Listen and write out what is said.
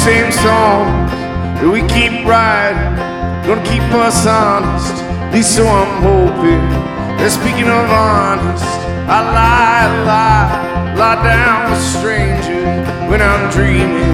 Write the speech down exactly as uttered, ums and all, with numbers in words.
same songs that we keep writing, gonna keep us honest, at least so I'm hoping. And speaking of honest, I lie, lie, lie down with strangers when I'm dreaming.